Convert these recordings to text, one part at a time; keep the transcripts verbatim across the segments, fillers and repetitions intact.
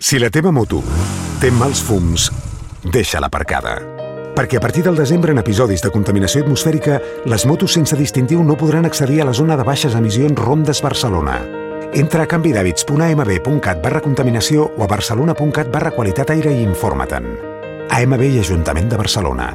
Si la teva moto té mals fums, deixa-la aparcada. Perquè a partir del desembre, en episodis de contaminació atmosfèrica, les motos sense distintiu no podran accedir a la zona de baixes emissions Rondes Barcelona. Entra a canvidhàbits punt a m b punt cat barra contaminació o a barcelona punt cat barra qualitat aire i informa-te'n. A M B i Ajuntament de Barcelona.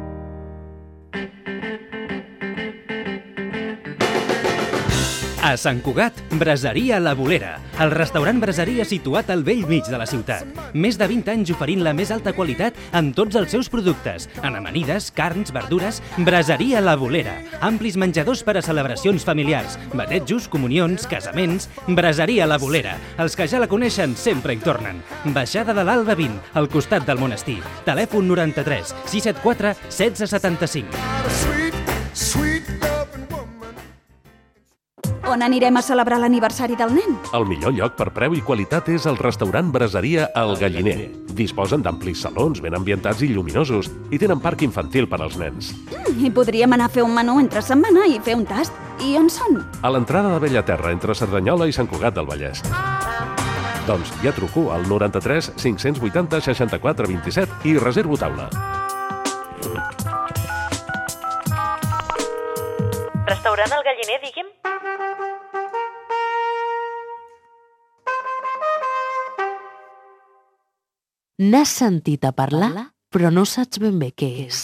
A Sant Cugat, Braseria La Bolera, el restaurant braseria situat al bell mig de la ciutat. Més de vint anys oferint la més alta qualitat en tots els seus productes, en amanides, carns, verdures. Braseria La Bolera, amplis menjadors per a celebracions familiars, batejos, comunions, casaments. Braseria La Bolera, els que ja la coneixen sempre hi tornen. Baixada de l'Alba vint, al costat del monestir. Telèfon noranta-tres sis set quatre setze setanta-cinc. On anirem a celebrar l'aniversari del nen? El millor lloc per preu i qualitat és el restaurant Braseria El Galliner. Disposen d'amplis salons ben ambientats i lluminosos i tenen parc infantil per als nens. Mm, I podríem anar a fer un menú entre setmana i fer un tast. I on són? A l'entrada de Bellaterra, entre Cerdanyola i Sant Cugat del Vallès. Doncs ja truco al noranta-tres cinc-cents vuitanta seixanta-quatre vint-i-set i reservo taula. Restaurant El Galliner, digui'm? N'has sentit a parlar, però no saps ben bé què és.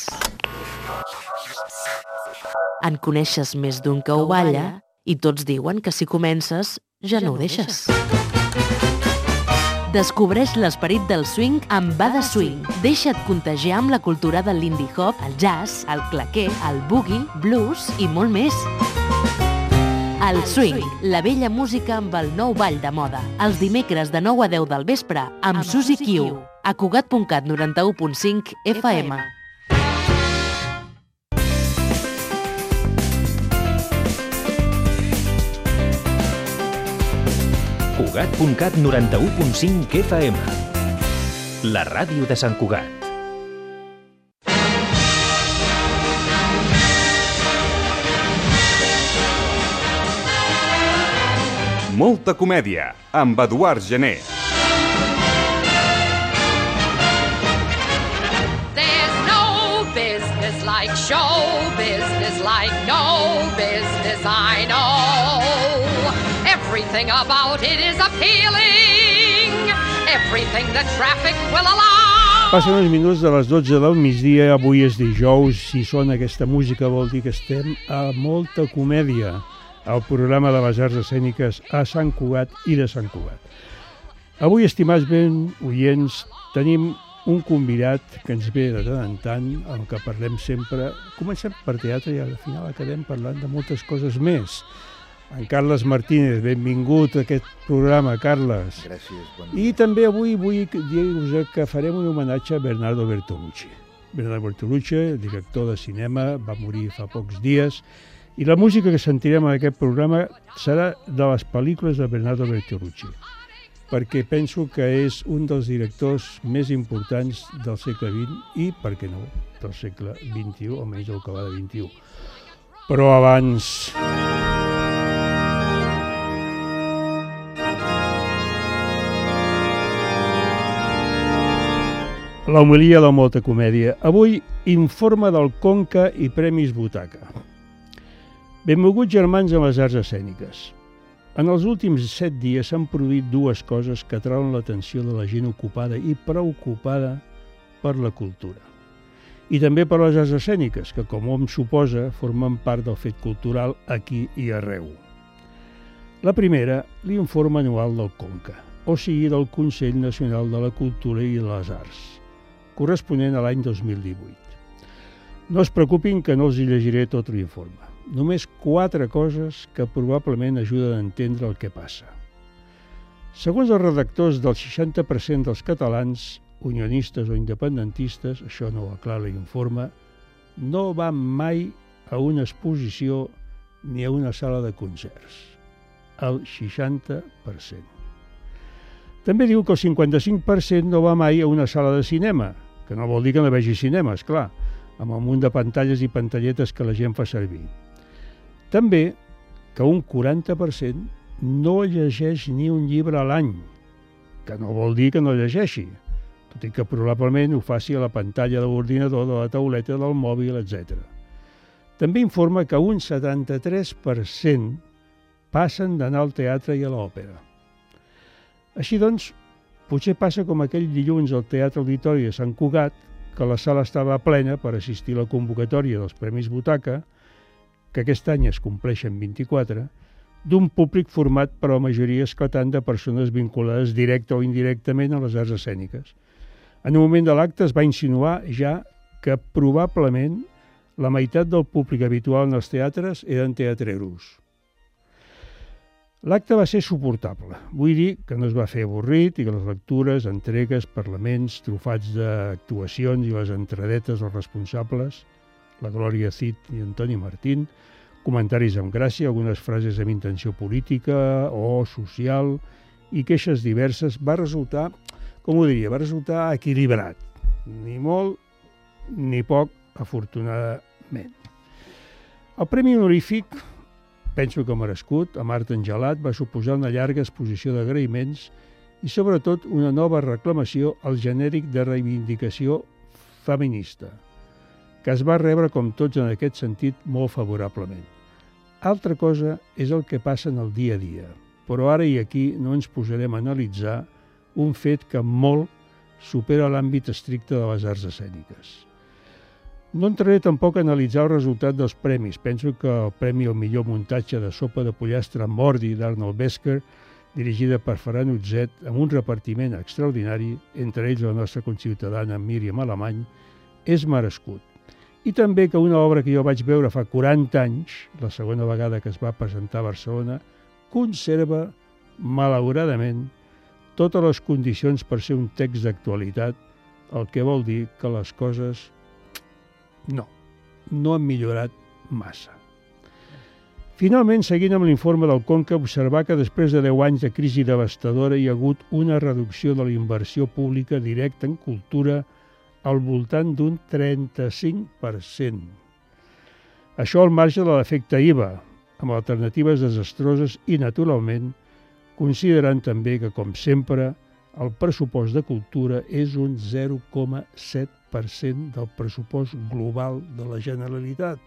En coneixes més d'un que ho balla i tots diuen que si comences ja no ho deixes. Descobreix l'esperit del swing amb Bada Swing. Deixa't contagiar amb la cultura del lindy hop, el jazz, el claqué, el boogie, blues i molt més. El swing, la vella música amb el nou ball de moda. Els dimecres de nou a deu del vespre amb Susi Q. A Cugat punt cat noranta-u punt cinc F M. Cugat punt cat noranta-u punt cinc F M. La ràdio de Sant Cugat. Molta comèdia, amb Eduard Gené. There's no business like show business, like no business I know. Everything about it is appealing, everything the traffic will allow. Passen uns minuts de les dotze del migdia, avui és dijous. Si sona aquesta música vol dir que estem a Molta Comèdia, el programa de les arts escèniques a Sant Cugat i de Sant Cugat. Avui, estimats ben oients, tenim un convidat que ens ve de tant en tant, el que parlem sempre. Comencem per teatre i al final acabem parlant de moltes coses més. En Carles Martínez, benvingut a aquest programa, Carles. Gràcies, bon I dia. també avui vull dir-vos que farem un homenatge a Bernardo Bertolucci. Bernardo Bertolucci, director de cinema, va morir fa pocs dies. I la música que sentirem en aquest programa serà de les pel·lícules de Bernardo Bertolucci, perquè penso que és un dels directors més importants del segle vint i, per què no, del segle vint-i-u, almenys del que va de vint-i-u. Però abans... La homilia de Molta Comèdia. Avui, informe del Conca i Premis Butaca. Benvolguts germans en les arts escèniques. En els últims set dies s'han produït dues coses que atrauen l'atenció de la gent ocupada i preocupada per la cultura. I també per les arts escèniques, que, com hom suposa, formen part del fet cultural aquí i arreu. La primera, l'informe anual del Conca, o sigui, del Consell Nacional de la Cultura i de les Arts, corresponent a l'any dos mil divuit. No es preocupin que no els llegiré tot l'informe. Només quatre coses que probablement ajuden a entendre el que passa. Segons els redactors del seixanta per cent dels catalans, unionistes o independentistes, això no ho aclara l'informe, no van mai a una exposició ni a una sala de concerts. El seixanta per cent. També diu que el cinquanta-cinc per cent no va mai a una sala de cinema, que no vol dir que no vegi cinema, esclar, amb el munt de pantalles i pantalletes que la gent fa servir. També que un quaranta per cent no llegeix ni un llibre a l'any, que no vol dir que no llegeixi, tot i que probablement ho faci a la pantalla de l'ordinador, de la tauleta, del mòbil, etcètera. També informa que un setanta-tres per cent passen d'anar al teatre i a l'òpera. Així doncs, potser passa com aquell dilluns al Teatre Auditori de Sant Cugat, que la sala estava plena per assistir a la convocatòria dels Premis Butaca, que aquest any es compleixen vint-i-quatre, d'un públic format per la majoria esclatant de persones vinculades directa o indirectament a les arts escèniques. En un moment de l'acte es va insinuar ja que probablement la meitat del públic habitual en els teatres eren teatreros. L'acte va ser suportable. Vull dir que no es va fer avorrit i que les lectures, entregues, parlaments, trufats d'actuacions i les entradetes dels responsables, la Glòria Cid i Antoni Martín, comentaris amb gràcia, algunes frases amb intenció política o social i queixes diverses, va resultar, com ho diria, va resultar equilibrat. Ni molt ni poc, afortunadament. El Premi Honorífic, penso que merescut, a Marta Angelat, va suposar una llarga exposició d'agraïments i, sobretot, una nova reclamació al genèric de reivindicació feminista, que es va rebre, com tots en aquest sentit, molt favorablement. Altra cosa és el que passa en el dia a dia, però ara i aquí no ens posarem a analitzar un fet que molt supera l'àmbit estricte de les arts escèniques. No entraré tampoc a analitzar el resultat dels premis. Penso que el Premi al millor muntatge de Sopa de pollastre Mordi d'Arnold Besker, dirigida per Ferran Utzet, amb un repartiment extraordinari, entre ells la nostra conciutadana Míriam Alemany, és merescut. I també que una obra que jo vaig veure fa quaranta anys, la segona vegada que es va presentar a Barcelona, conserva, malauradament, totes les condicions per ser un text d'actualitat, el que vol dir que les coses no, no han millorat massa. Finalment, seguint amb l'informe del Conca, observar que després de deu anys de crisi devastadora hi ha hagut una reducció de la inversió pública directa en cultura al voltant d'un trenta-cinc per cent. Això al marge de l'efecte I V A, amb alternatives desastroses i, naturalment, considerant també que, com sempre, el pressupost de cultura és un zero coma set per cent del pressupost global de la Generalitat.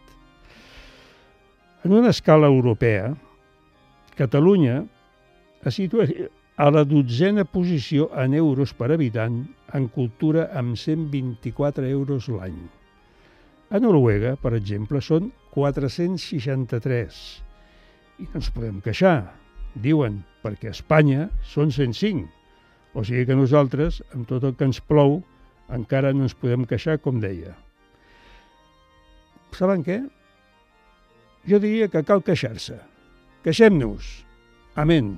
En una escala europea, Catalunya es situa a la dotzena posició en euros per habitant en cultura amb cent vint-i-quatre euros l'any. A Noruega, per exemple, són quatre-cents seixanta-tres. I no ens podem queixar, diuen, perquè a Espanya són cent cinc. O sigui que nosaltres, amb tot el que ens plou, encara no ens podem queixar, com deia. Saben què? Jo diria que cal queixar-se. Queixem-nos. Amén.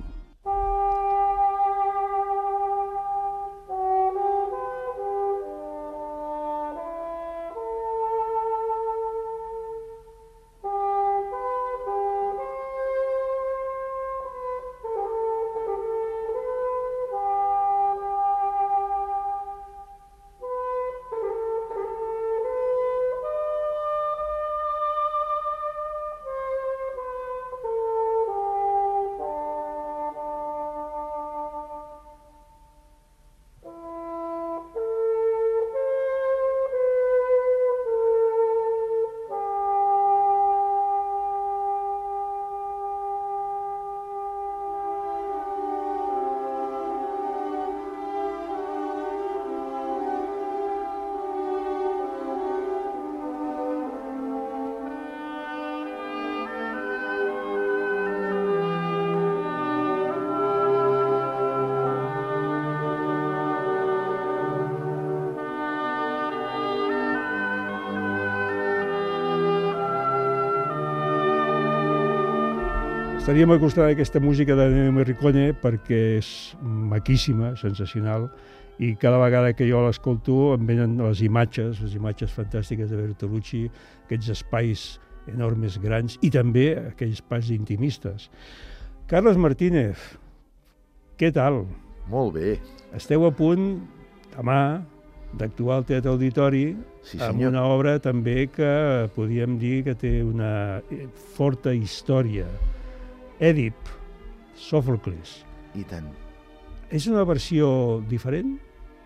Estaríem al costat d'aquesta música de Ennio Morricone perquè és maquíssima, sensacional, i cada vegada que jo l'escolto em venen les imatges, les imatges fantàstiques de Bertolucci, aquests espais enormes, grans, i també aquells espais intimistes. Carles Martínez, què tal? Molt bé. Esteu a punt, demà, d'actuar al Teatre Auditori, sí, amb una obra també que podríem dir que té una forta història. Èdip, Sòfocles. I tant. És una versió diferent?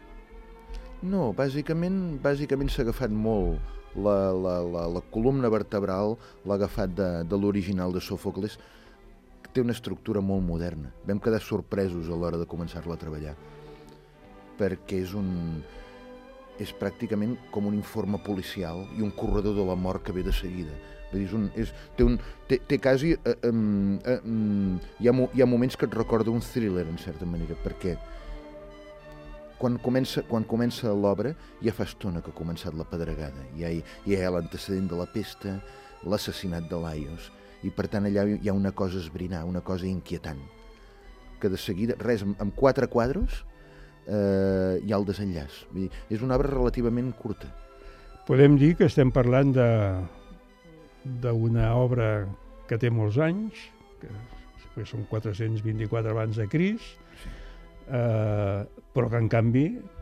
No, bàsicament bàsicament s'ha agafat molt la, la, la, la columna vertebral, l'ha agafat de, de l'original de Sòfocles, que té una estructura molt moderna. Vam quedar sorpresos a l'hora de començar-la a treballar, perquè és un... és pràcticament com un informe policial i un corredor de la mort que ve de seguida. Vull dir, és un, és, té, un, té, té quasi... Eh, eh, eh, hi, ha, hi ha moments que et recorda un thriller, en certa manera, perquè quan comença, quan comença l'obra ja fa estona que ha començat la pedregada. Ja hi, ja hi ha l'antecedent de la pesta, l'assassinat de Laios, i per tant allà hi ha una cosa a esbrinar, una cosa inquietant, que de seguida, res, amb quatre quadros, Eh, hi ha el desenllaç. Vull dir, és una obra relativament curta. Podem dir que estem parlant de d'una obra que té molts anys, que, que són quatre-cents vint-i-quatre abans de Crist, sí. eh, però que en canvi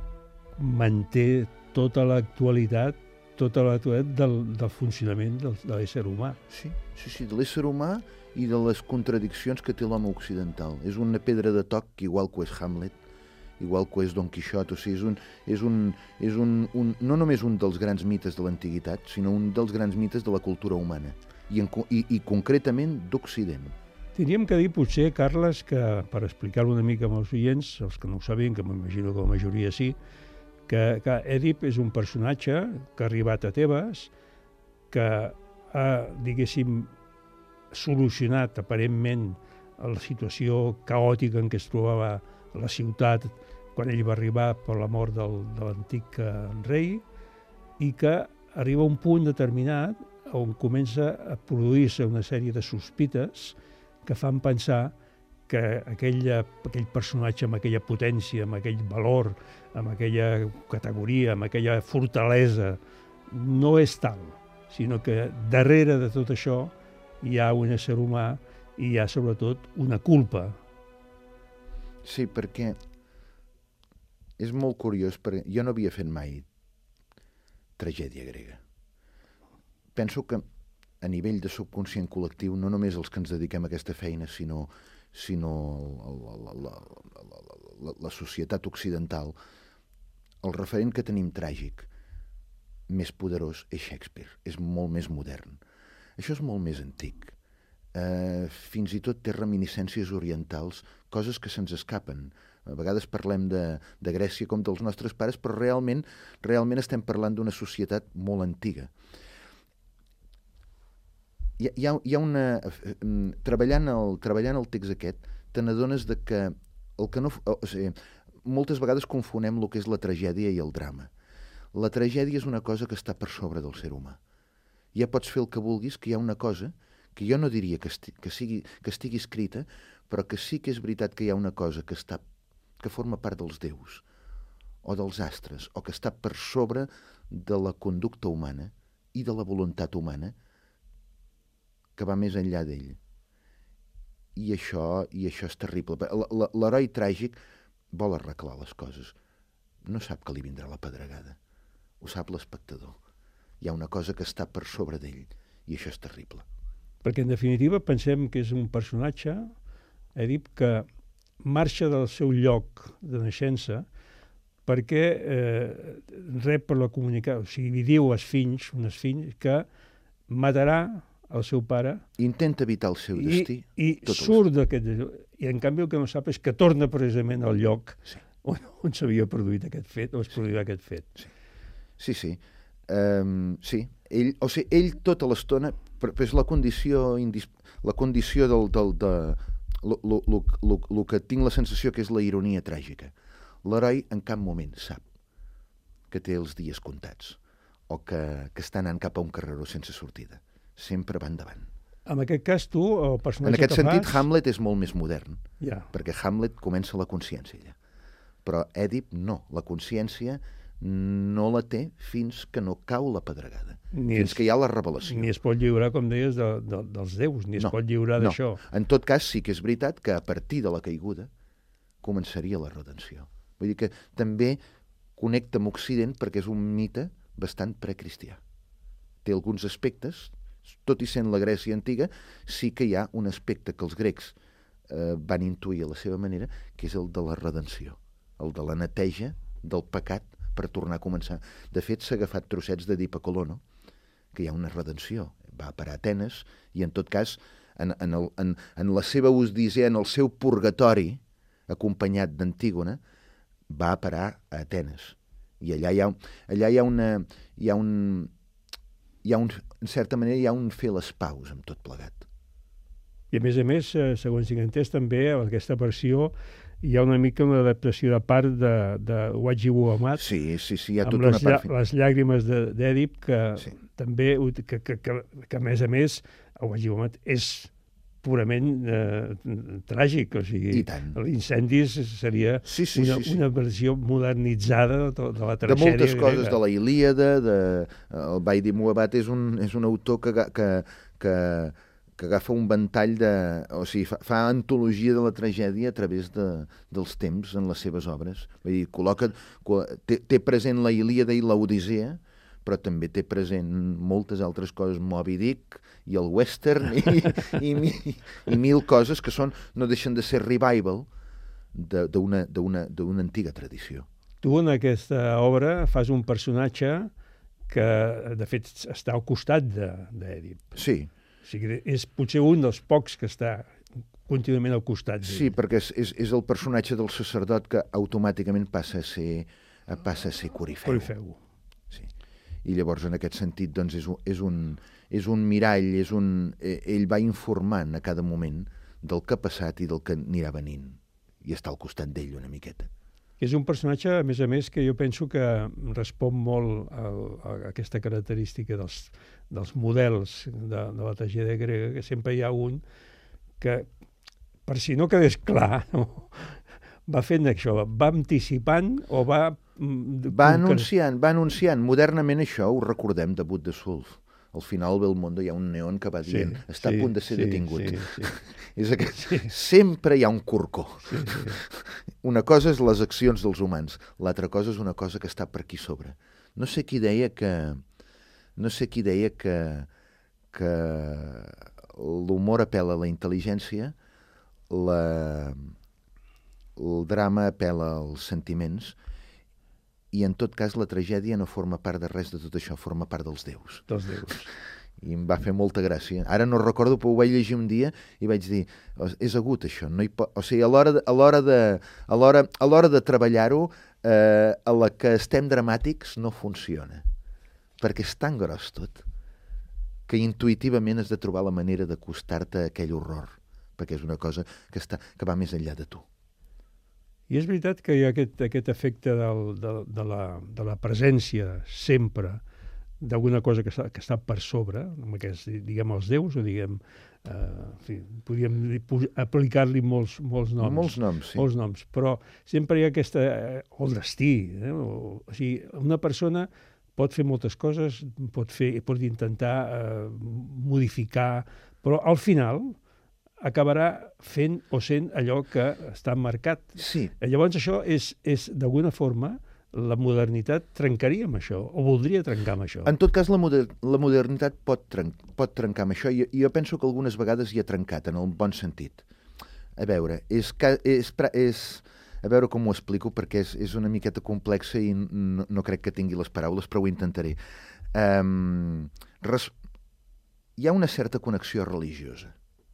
manté tota l'actualitat, tota l'actualitat del, del funcionament del, de l'ésser humà. Sí, sí, sí, de l'ésser humà i de les contradiccions que té l'home occidental. És una pedra de toc, igual que és Hamlet, igual que és Don Quixot, o sigui, és, un, és, un, és un, un, no només un dels grans mites de l'antiguitat, sinó un dels grans mites de la cultura humana, i, en, i, i concretament d'Occident. Tindríem que dir, potser, Carles, que per explicar-ho una mica als oients, els que no ho sabien, que m'imagino que la majoria sí, que, que Èdip és un personatge que ha arribat a Tebes, que ha, diguéssim, solucionat aparentment la situació caòtica en què es trobava la ciutat quan ell va arribar per la mort del, de l'antic rei, i que arriba a un punt determinat on comença a produir-se una sèrie de sospites que fan pensar que aquella, aquell personatge amb aquella potència, amb aquell valor, amb aquella categoria, amb aquella fortalesa, no és tal, sinó que darrere de tot això hi ha un ésser humà i hi ha sobretot una culpa. Sí, perquè és molt curiós, perquè jo no havia fet mai tragèdia grega. Penso que a nivell de subconscient col·lectiu, no només els que ens dediquem a aquesta feina, sinó, sinó la, la, la, la, la, la societat occidental, el referent que tenim tràgic més poderós és Shakespeare, és molt més modern. Això és molt més antic. Uh, fins i tot té reminiscències orientals, coses que se'ns escapen. A vegades parlem de, de Grècia com dels nostres pares, però realment, realment estem parlant d'una societat molt antiga. Hi ha, hi ha, hi ha una... Treballant el, treballant el text aquest, te n'adones de que, el que no, o sigui, moltes vegades confonem el que és la tragèdia i el drama. La tragèdia és una cosa que està per sobre del ser humà. Ja pots fer el que vulguis, que hi ha una cosa que jo no diria que, esti, que, sigui, que estigui escrita, però que sí que és veritat que hi ha una cosa que, està, que forma part dels déus, o dels astres, o que està per sobre de la conducta humana i de la voluntat humana, que va més enllà d'ell. I això, i això és terrible. L'heroi tràgic vol arreglar les coses. No sap que li vindrà la pedregada. Ho sap l'espectador. Hi ha una cosa que està per sobre d'ell, i això és terrible. Perquè, en definitiva, pensem que és un personatge, Èdip, que marxa del seu lloc de naixença perquè eh, rep per la comunicació, o sigui, li diu als fills, un esfinx, que matarà el seu pare. Intenta evitar el seu destí. I, i surt d'aquest... I, en canvi, el que no sap és que torna precisament al lloc sí. on, on s'havia produït aquest fet, o es produirà aquest fet. Sí, sí. sí. Um, sí. Ell, o sigui, ell tota l'estona... Però és la condició, indis... la condició del... del de... el que tinc la sensació que és la ironia tràgica. L'heroi en cap moment sap que té els dies comptats o que, que està anant cap a un carreró sense sortida. Sempre va endavant. En aquest cas, tu, el personatge En aquest que sentit, fas... Hamlet és molt més modern, ja. perquè Hamlet comença la consciència ja. Però Èdip no, la consciència no la té fins que no cau la pedregada, ni fins es, que hi ha la revelació. Ni es pot lliurar, com deies, de, de, dels déus, ni es no, pot lliurar no. d'això. En tot cas, sí que és veritat que a partir de la caiguda començaria la redenció. Vull dir que també connecta amb Occident perquè és un mite bastant precristià. Té alguns aspectes, tot i sent la Grècia antiga, sí que hi ha un aspecte que els grecs eh, van intuir a la seva manera, que és el de la redenció, el de la neteja del pecat per tornar a començar. De fet, s'ha agafat trossets d'Edipa Colono, que hi ha una redenció. Va parar a Atenes i, en tot cas, en, en, el, en, en la seva odissea, en el seu purgatori, acompanyat d'Antígona, va a parar a Atenes. I allà hi ha, allà hi ha una... Hi ha un, hi ha un, en certa manera, hi ha un fer les paus amb tot plegat. I a més a més, segons tinc entès, també en aquesta versió hi ha una mica una adaptació de part de, de Wajibu Amat. Sí, sí, sí, hi ha tota una les, part... Lla, les llàgrimes d'Èdip, que sí. també, que, que, que, que a més a més, el Wajibu Amat és purament eh, tràgic, o sigui, l'incendi seria sí, sí, una, sí, sí. una versió modernitzada de, de la tragèdia. De moltes coses, grega. De la Ilíada, de, el Wajibu Amat és un, és un autor que, que, que, que agafa un ventall de... O sigui, fa, fa antologia de la tragèdia a través de, dels temps en les seves obres. Vull dir, col·loca, té, té present la Ilíada i l'Odissea, però també té present moltes altres coses, Moby Dick i el western i, i, i, i mil coses que són, no deixen de ser revival d'una antiga tradició. Tu en aquesta obra fas un personatge que, de fet, està al costat d'Èdip. Sí. O sigui, és potser un dels pocs que està contínuament al costat d'ell. Sí, perquè és, és, és el personatge del sacerdot que automàticament passa a ser, passa a ser corifeu. Corifeu. Sí. I llavors, en aquest sentit, doncs, és un, és un, és un mirall, és un, eh, ell va informant a cada moment del que ha passat i del que anirà venint. I està al costat d'ell una miqueta. És un personatge, a més a més, que jo penso que respon molt a, a aquesta característica dels, dels models de, de la tragèdia grega, que sempre hi ha un que, per si no quedés clar, no, va fent això, va anticipant o va... Va anunciant, va anunciant. Modernament això ho recordem de Bud de Sulf. Al final del món hi ha un neon que va dient sí, està sí, a punt de ser sí, detingut. Sí, sí. És aquest... sí. Sempre hi ha un corcó. Sí, sí. Una cosa és les accions dels humans, l'altra cosa és una cosa que està per aquí sobre. No sé qui deia que... No sé qui deia que, que l'humor apela a la intel·ligència, la... el drama apela als sentiments, i en tot cas la tragèdia no forma part de res de tot això, forma part dels déus. Dels déus. I em va fer molta gràcia. Ara no recordo, però ho vaig llegir un dia i vaig dir, és agut això. No hi pot... O sigui, a l'hora de, a l'hora de, a l'hora, a l'hora de treballar-ho, eh, a la que estem dramàtics no funciona. Perquè és tan gros tot que intuïtivament has de trobar la manera d'acostar-te a aquell horror, perquè és una cosa que, està, que va més enllà de tu. I és veritat que hi ha aquest, aquest efecte del, de, de, la, de la presència sempre d'alguna cosa que està, que està per sobre, aquests, diguem els déus, o diguem, eh, en fi, podríem aplicar-li molts, molts noms. Molts noms, sí. Molts noms, però sempre hi ha aquesta... Eh, el destí. Eh, o, o sigui, una persona pot fer moltes coses, pot, fer, pot intentar eh, modificar, però al final acabarà fent o sent allò que està marcat. Sí. Llavors això és, és d'alguna forma, la modernitat trencaria amb això, o voldria trencar amb això. En tot cas, la, moder la modernitat pot, tren pot trencar amb això, i, i jo penso que algunes vegades hi ha trencat, en el bon sentit. A veure, és, és, és, a veure com ho explico, perquè és, és una miqueta complexa i no, no crec que tingui les paraules, però ho intentaré. Um, res... Hi ha una certa connexió religiosa.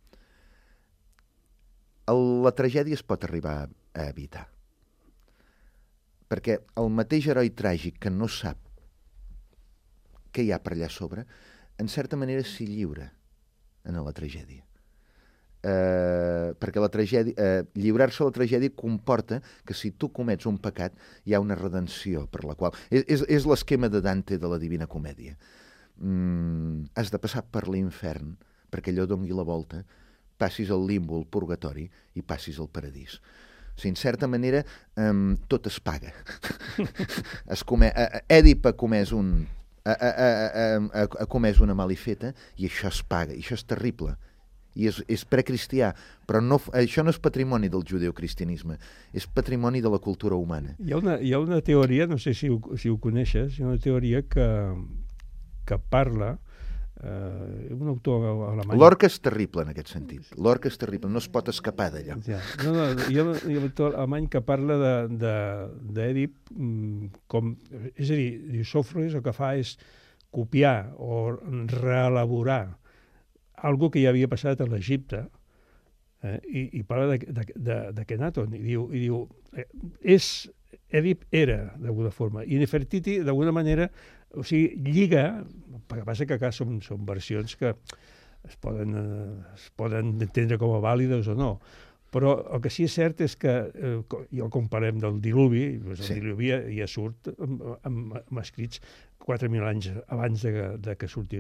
La tragèdia es pot arribar a evitar. Perquè el mateix heroi tràgic que no sap què hi ha per allà sobre, en certa manera s'hi lliura en la tragèdia. Eh, perquè la tragèdia, eh, lliurar-se a la tragèdia comporta que si tu comets un pecat hi ha una redenció per la qual... És, és, és l'esquema de Dante de la Divina Comèdia. Mm, has de passar per l'infern perquè allò doni la volta, passis al limbo, al purgatori, i passis al paradís. O sigui, en certa manera, um, tot es paga. es come... Èdip ha comès, un... ha, ha, ha, ha, ha comès una malifeta, i això es paga, i això és terrible. I és, és precristià, però no, això no és patrimoni del judeocristianisme, és patrimoni de la cultura humana. Hi ha una, hi ha una teoria, no sé si ho, si ho coneixes, hi ha una teoria que, que parla Uh, un autor alemany. Lorca és terrible en aquest sentit. Lorca és terrible, no es pot escapar d'allò. Ja. No, no, hi ha un autor alemany que parla d'Èdip com... És a dir, diu, Sòfocles el que fa és copiar o reelaborar algo que ja havia passat a l'Egipte, eh, i, i parla d'Akhenaton, i diu, i diu eh, és... Èdip era, d'alguna forma, i Nefertiti, d'alguna manera, o sigui, lliga, el que passa que acá són, són versions que es poden, es poden entendre com a vàlides o no, però el que sí és cert és que, eh, i el comparem del diluvi, doncs el sí. diluvi ja surt amb, amb, amb escrits quatre mil anys abans de, de que surti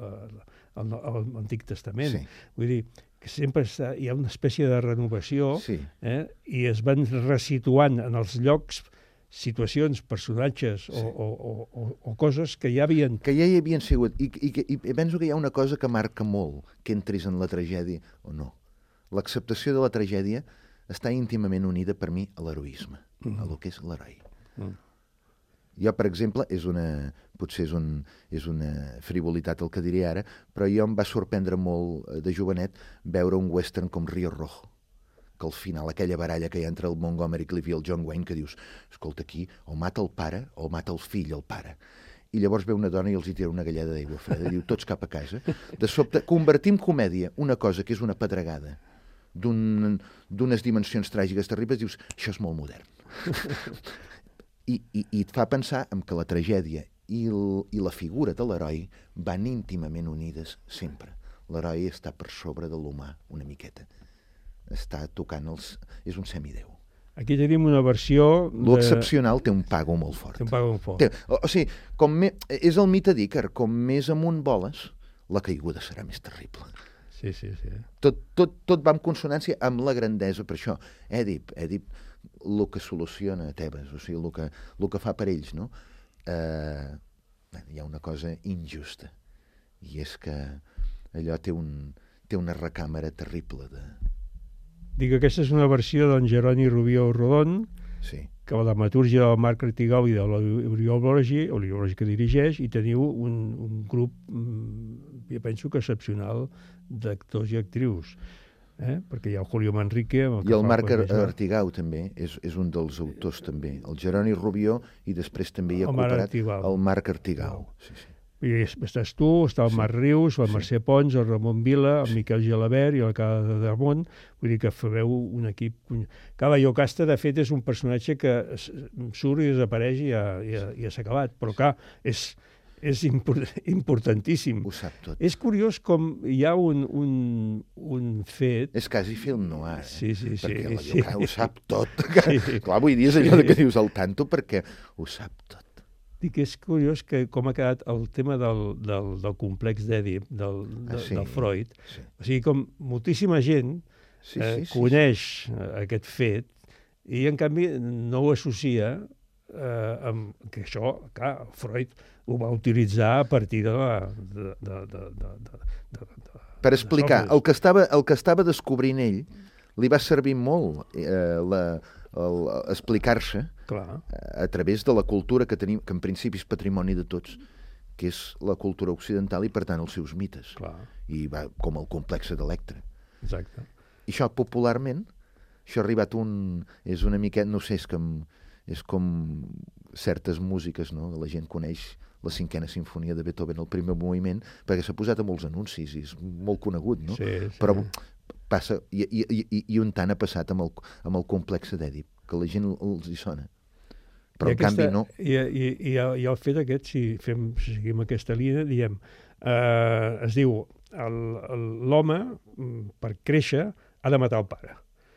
l'Antic Testament. Sí. Vull dir, que sempre està, hi ha una espècie de renovació, sí. eh, i es van resituant en els llocs situacions, personatges sí. o, o, o, o coses que ja havien... Que ja hi havien sigut. I, i, i, i penso que hi ha una cosa que marca molt que entris en la tragèdia o no. L'acceptació de la tragèdia està íntimament unida per mi a l'heroisme, mm. a lo que és l'heroi. Mm. Jo, per exemple, és una, potser és, un, és una frivolitat el que diré ara, però jo em va sorprendre molt de jovenet veure un western com Rio Rojo, que al final aquella baralla que hi ha entre el Montgomery Clift i el John Wayne, que dius, escolta, aquí o mata el pare o mata el fill el pare. I llavors ve una dona i els hi tira una galleda d'aigua freda, diu, tots cap a casa. De sobte, convertim comèdia, una cosa que és una pedregada, d'unes un, dimensions tràgiques terribles, dius, això és molt modern. I, i, i et fa pensar en que la tragèdia i, el, i la figura de l'heroi van íntimament unides sempre. L'heroi està per sobre de l'humà una miqueta. Està tocant els... és un semideu. Aquí tenim una versió... De... L'excepcional té un pago molt fort. Té un pago molt fort. Té, o, o sigui, com me, és el mite d'Ícar, com més amunt voles, la caiguda serà més terrible. Sí, sí, sí. Tot, tot, tot va en consonància amb la grandesa, per això. Èdip, Èdip, el que soluciona a Tebes, o sigui, el que, el que fa per ells, no? Eh, hi ha una cosa injusta, i és que allò té, un, té una recàmera terrible de... Dic que aquesta és una versió d'en Jeroni Rubió Rodon, sí. que la dramatúrgia del Marc Artigau i de l'Oriol Borgi, Oriol Borgi que dirigeix, i teniu un, un grup, jo penso que excepcional, d'actors i actrius. Eh? Perquè hi ha el Julio Manrique... El I el Marc Artigau també, és, és un dels autors també. El Jeroni Rubió i després també hi ha cooperat el Marc Artigau. Sí, sí. I estàs tu, està el sí. Marc Rius, el sí. Mercè Pons, el Ramon Vila, el sí. Miquel Gelabert i el Cada de Darmont. Vull dir que feu un equip... Cala Iocasta, de fet, és un personatge que surt i desapareix i ja, ja, ja s'ha acabat. Però, clar, és, és import, importantíssim. Ho sap tot. És curiós com hi ha un, un, un fet... És quasi film noir, eh? Sí, sí, sí. Perquè la sí. Iocasta ho sap tot. Sí. Clar, vull dir, és allò que dius al tanto perquè ho sap tot. Dic que és curiós que com ha quedat el tema del, del, del complex d'Èdip, del, de, ah, sí. del Freud. Sí. O sigui, com moltíssima gent sí, sí, eh, coneix sí, sí. aquest fet i, en canvi, no ho associa eh, amb que això, clar, Freud ho va utilitzar a partir de la... De, de, de, de, de, de, de, per explicar, el que, estava, el que estava descobrint ell li va servir molt eh, la... El, explicar-se a través de la cultura que tenim, que en principi és patrimoni de tots, que és la cultura occidental i, per tant, els seus mites. Clar. I va com el complexe d'Electra. Exacte. I això, popularment, això ha arribat un... És una miqueta, no sé, és com, és com certes músiques, no? La gent coneix la cinquena sinfonia de Beethoven, el primer moviment, perquè s'ha posat a molts anuncis i és molt conegut, no? Sí, sí. Però passa, i, i, i, i un tant ha passat amb el, amb el complexe d'Èdip, que la gent els hi sona. Però I en aquesta, canvi no. I, i, i, i el fet aquest, si, fem, si seguim aquesta línia, diem, eh, es diu, l'home, per créixer, ha de matar el pare.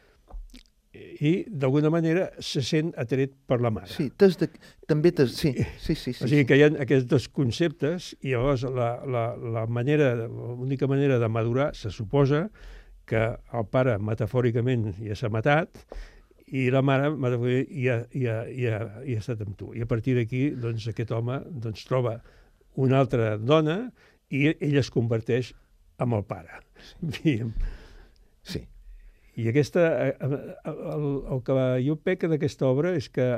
I, d'alguna manera, se sent atret per la mare. Sí, t'has de... també t'has... Sí, sí, sí, sí. O sigui que hi ha aquests dos conceptes i llavors la, la, la manera, l'única manera de madurar se suposa que el pare metafòricament ja s'ha matat i la mare metafòricament ja, ja, ja, ja ha estat amb tu. I a partir d'aquí doncs, aquest home doncs, troba una altra dona i ell es converteix en el pare. Sí. I aquesta, el, el que jo peca d'aquesta obra és que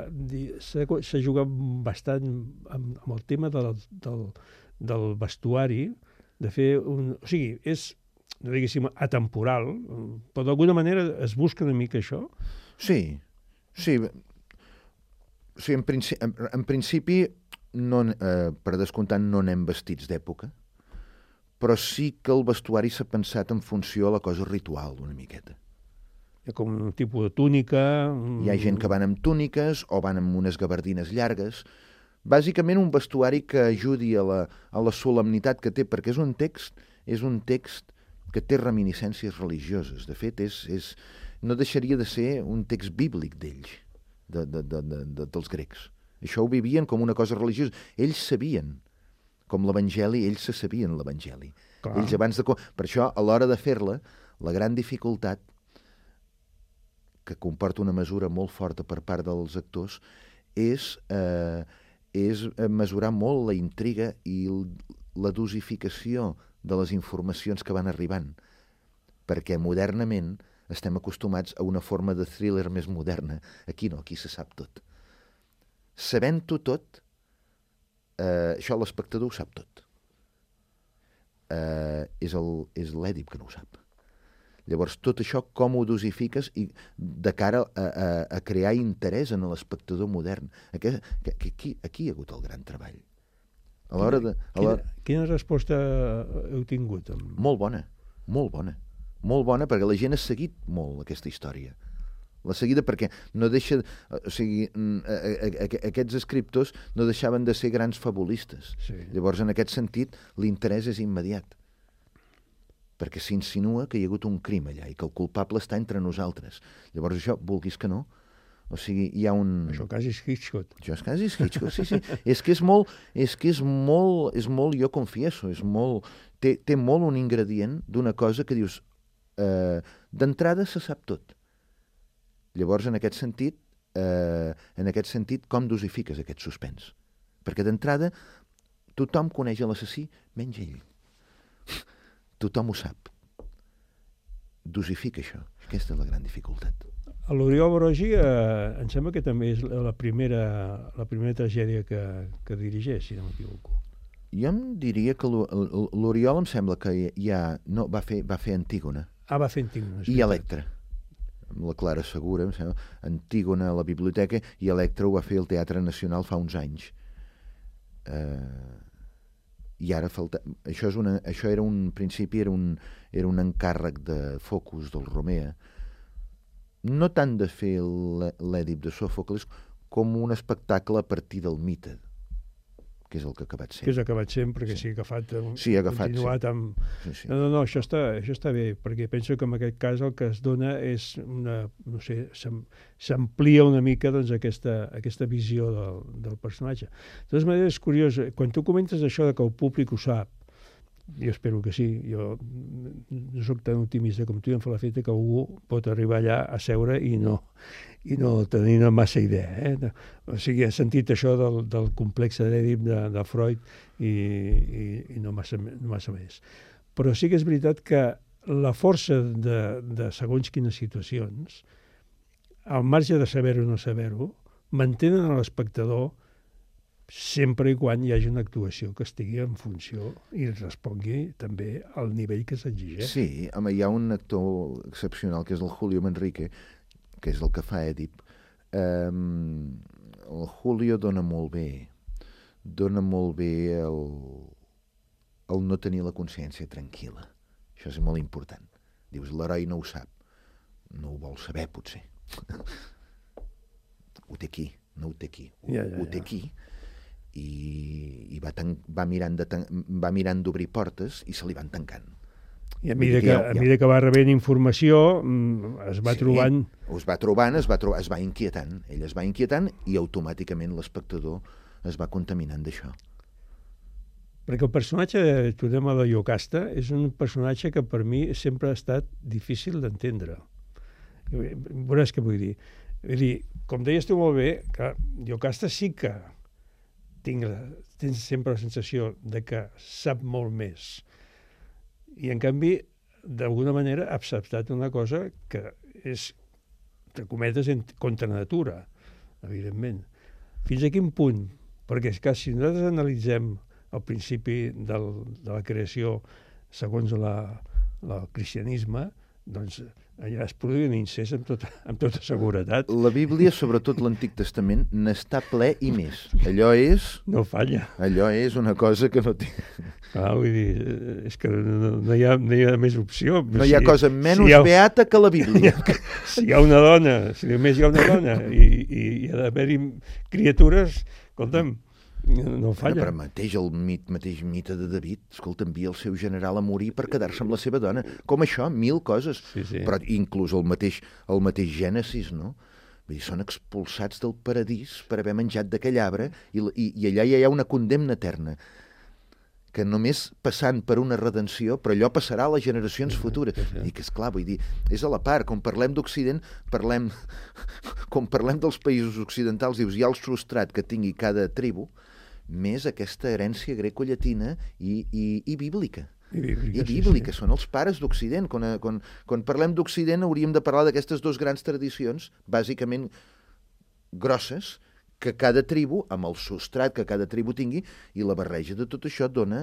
s'ha jugat bastant amb, amb el tema del, del, del vestuari, de fer un... O sigui, és, no diguéssim, atemporal, però d'alguna manera es busca una mica això? Sí, sí. O sigui, en, principi, en, en principi no, eh, per descomptant, no anem vestits d'època, però sí que el vestuari s'ha pensat en funció a la cosa ritual, una miqueta. Hi ha com un tipus de túnica... Un... Hi ha gent que van amb túniques o van amb unes gabardines llargues. Bàsicament un vestuari que ajudi a la, a la solemnitat que té, perquè és un text, és un text que té reminiscències religioses. De fet, és, és, no deixaria de ser un text bíblic d'ells, de, de, de, de, de, dels grecs. Això ho vivien com una cosa religiosa. Ells sabien, com l'Evangeli, ells se sabien l'Evangeli. Ells abans de... Per això, a l'hora de fer-la, la gran dificultat que comporta una mesura molt forta per part dels actors és, eh, és mesurar molt la intriga i la dosificació de les informacions que van arribant. Perquè modernament estem acostumats a una forma de thriller més moderna. Aquí no, aquí se sap tot. Sabent-ho tot, eh, això l'espectador ho sap tot. Eh, és el, és l'Èdip que no ho sap. Llavors, tot això com ho dosifiques i de cara a, a, a crear interès en l'espectador modern. Aquest, aquí, aquí hi ha hagut el gran treball. A l'hora de... A quina, quina resposta heu tingut? Molt bona, molt bona. Molt bona, perquè la gent ha seguit molt aquesta història. La seguida perquè no deixa... O sigui, a, a, a, aquests escriptors no deixaven de ser grans fabulistes. Sí. Llavors, en aquest sentit, l'interès és immediat. Perquè s'insinua que hi ha hagut un crim allà i que el culpable està entre nosaltres. Llavors això, vulguis que no, o sigui, hi ha un... Això quasi és Hitchcock. Això és quasi és Hitchcock, sí, sí. és que és molt, és que és molt, és molt, jo confieso, és molt, té, té molt un ingredient d'una cosa que dius, eh, d'entrada se sap tot. Llavors, en aquest sentit, eh, en aquest sentit, com dosifiques aquest suspens? Perquè d'entrada, tothom coneix l'assassí, menys ell. Tothom ho sap. Dosifica això. Aquesta és la gran dificultat. A l'Oriol Brogi eh, em sembla que també és la primera, la primera tragèdia que, que dirigeix, si no m'equivoco. Jo em diria que l'Oriol em sembla que ja... No, va fer, va fer Antígona. Ah, va fer Antígona. I Electra. Amb la Clara Segura, em sembla. Antígona a la biblioteca i Electra ho va fer al Teatre Nacional fa uns anys. Eh... I ara falta... Això, és una... Això era un principi, era un, era un encàrrec de Focus, del Romea, no tant de fer l'Èdip de Sòfocles com un espectacle a partir del mite, que és el que ha acabat sent. Que és acabat sent, perquè sí, sí ha agafat... Sí, ha agafat, continuat sí. Amb... Sí, sí. No, no, no, això està, això està bé, perquè penso que en aquest cas el que es dona és una... No sé, s'amplia una mica doncs, aquesta, aquesta visió del, del personatge. De totes maneres, és curiós, quan tu comentes això de que el públic ho sap, jo espero que sí, jo no soc tan optimista com tu i em fa la feta que algú pot arribar allà a seure i no, i no tenir massa idea. Eh? O sigui, he sentit això del, del complex d'Èdip de, de Freud i, i, i no, massa, no massa més. Però sí que és veritat que la força de, de segons quines situacions, al marge de saber-ho o no saber-ho, mantenen a l'espectador sempre i quan hi hagi una actuació que estigui en funció i respongui també al nivell que s'exigeix. Sí, home, hi ha un actor excepcional que és el Julio Manrique, que és el que fa Èdip. Um, el Julio dona molt bé, dona molt bé el, el no tenir la consciència tranquil·la. Això és molt important. Dius, l'heroi no ho sap. No ho vol saber, potser. Ho té aquí, no ho té aquí. Ho, ja, ja, ho té ja. aquí. I, i va, tan, va mirant de tan, va mirant d'obrir portes i se li van tancant. I a mesura que, a mesura que va rebent informació es va sí, trobant... Es va trobant, es va, trobar, es va inquietant. Ell es va inquietant i automàticament l'espectador es va contaminant d'això. Perquè el personatge, tornem a la Iocasta, és un personatge que per mi sempre ha estat difícil d'entendre. Veuràs què vull dir. Vull dir, com deies tu molt bé, que Iocasta sí que tinc, tens sempre la sensació de que sap molt més. I, en canvi, d'alguna manera ha acceptat una cosa que és, entre cometes, contra natura, evidentment. Fins a quin punt? Perquè, és que si nosaltres analitzem al principi del, de la creació segons la, la, el cristianisme, doncs allà es produïa un incest amb tota, amb tota seguretat. La Bíblia, sobretot l'Antic Testament, n'està ple i més. Allò és... No falla. Allò és una cosa que no té... Clar, vull dir, és que no, no, hi, ha, no hi ha més opció. No hi ha si, cosa menys si ha, beata que la Bíblia. Si hi ha una dona, si només hi ha una dona i, i, i ha d'haver-hi criatures, escolta'm, no falla. Però mateix el mit, mateix mite de David, escolta, envia el seu general a morir per quedar-se amb la seva dona. Com això, mil coses. Sí, sí. Però inclús el mateix, el mateix Gènesis, no? Vull dir, són expulsats del paradís per haver menjat d'aquell arbre i, i, i allà ja hi ha una condemna eterna que només passant per una redenció, però allò passarà a les generacions futures. Sí, sí. I que, esclar, vull dir, és a la part. Quan parlem d'Occident, parlem... quan parlem dels països occidentals, dius, hi ha el substrat que tingui cada tribu, més aquesta herència greco-llatina i, i, i bíblica. I bíblica, I bíblica. Sí, sí. Són els pares d'Occident. Quan, quan, quan parlem d'Occident hauríem de parlar d'aquestes dues grans tradicions, bàsicament grosses, que cada tribu, amb el substrat que cada tribu tingui, i la barreja de tot això dona,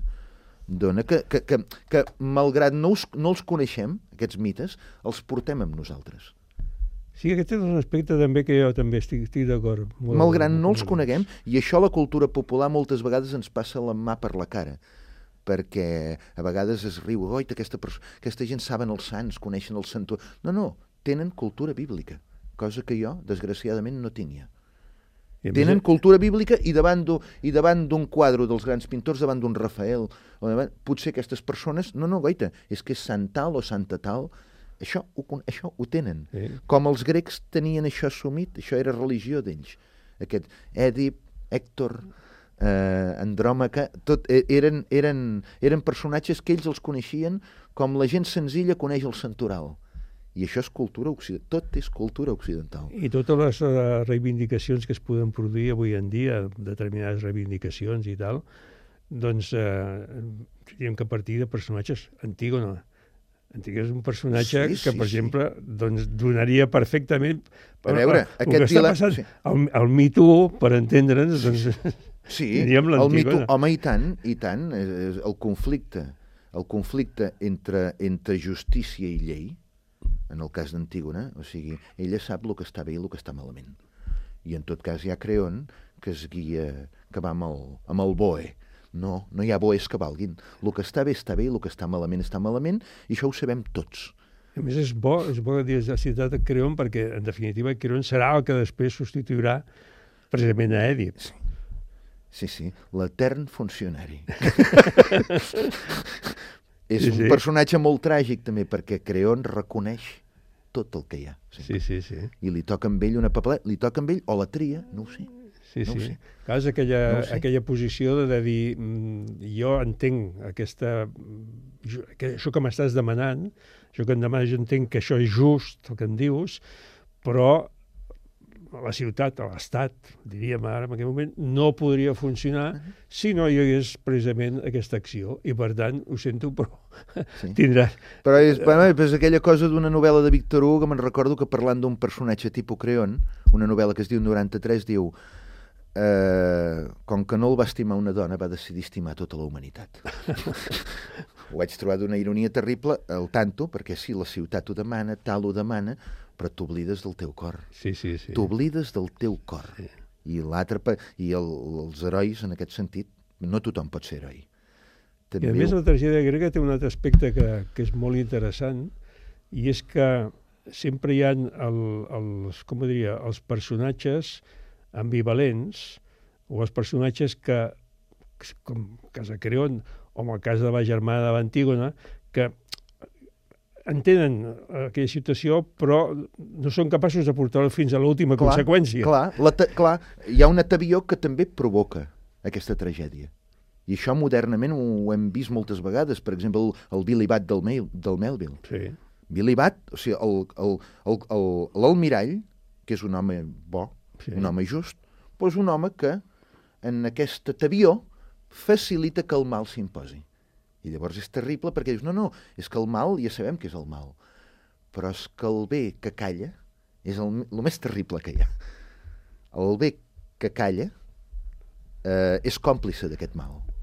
dona que, que, que, que malgrat no, us, no els coneixem, aquests mites, els portem amb nosaltres. Sí, aquest és un aspecte també que jo també estic, estic d'acord. Malgrat no els coneguem, i això la cultura popular moltes vegades ens passa la mà per la cara, perquè a vegades es riu, oi, aquesta, aquesta gent saben els sants, coneixen el santuari... No, no, tenen cultura bíblica, cosa que jo, desgraciadament, no tinc ja. Tenen cultura bíblica i davant d'un quadre dels grans pintors, davant d'un Rafael, o davant, potser aquestes persones... No, no, goita, és que és sant tal o santa tal... Això ho, això ho tenen. Sí. Com els grecs tenien això assumit, això era religió d'ells. Aquest Èdip, Hèctor, eh, Andròmaca, tot, eren, eren, eren personatges que ells els coneixien com la gent senzilla coneix el santoral. I això és cultura occidental. Tot és cultura occidental. I totes les uh, reivindicacions que es poden produir avui en dia, determinades reivindicacions i tal, doncs eh, diríem que a partir de personatges Antígona. Antígona és un personatge sí, que, per sí, exemple, sí. doncs donaria perfectament... A veure, el, aquest el que està passant, sí. el, el Me Too, per entendre'ns, doncs... Sí, el Me Too, home, i tant, i tant, el conflicte, el conflicte entre, entre justícia i llei, en el cas d'Antígona, o sigui, ella sap el que està bé i el que està malament. I en tot cas hi ha Creont, que es guia, que va amb el, amb el boe. No, no hi ha boes que valguin. El que està bé està bé i el que està malament està malament, i això ho sabem tots. A més, és bo, és bo dir la ciutat de Creont, perquè, en definitiva, Creont serà el que després substituirà precisament a Èdip. Sí, sí, sí. L'etern funcionari. És sí, sí. un personatge molt tràgic, també, perquè Creont reconeix tot el que hi ha. Sí, sí, sí. I li toca amb ell una papeleta, li toca amb ell, o la tria, no ho sé. Sí, no sí. Clar, és aquella, no aquella posició de, de dir jo entenc aquesta, que, això que m'estàs demanant, això que em demanes, jo entenc que això és just, el que em dius, però la ciutat, l'Estat, diríem ara en aquell moment, no podria funcionar uh -huh. si no hi hagués precisament aquesta acció. I, per tant, ho sento, però sí. tindrà... Però és, és aquella cosa d'una novel·la de Víctor Hugo, que me'n recordo que parlant d'un personatge tipus Creont, una novel·la que es diu noranta-tres, diu eh, com que no el va estimar una dona, va decidir estimar tota la humanitat. Ho vaig trobar d'una ironia terrible, al tanto, perquè sí, la ciutat ho demana, tal ho demana, però t'oblides del teu cor. Sí, sí, sí. T'oblides del teu cor. Sí. I l'altre, i el, els herois, en aquest sentit, no tothom pot ser heroi. També I a més, ho... la tragèdia grega té un altre aspecte que, que és molt interessant, i és que sempre hi ha el, els, com diria, els personatges ambivalents, o els personatges que, com el cas de Creont, o en el cas de la germana d'Antígona, que entenen aquella situació, però no són capaços de portar-la fins a l'última conseqüència. Clar, la clar, hi ha un atavió que també provoca aquesta tragèdia. I això modernament ho hem vist moltes vegades. Per exemple, el, el Billy Bat del, Mel, del Melville. Sí. Billy Bat, o sigui, l'almirall, que és un home bo, sí. un home just, però és un home que en aquest atavió facilita que el mal s'imposi. I llavors és terrible perquè dius, no, no, és que el mal ja sabem que és el mal, però és que el bé que calla és el, el més terrible que hi ha. El bé que calla eh, és còmplice d'aquest mal.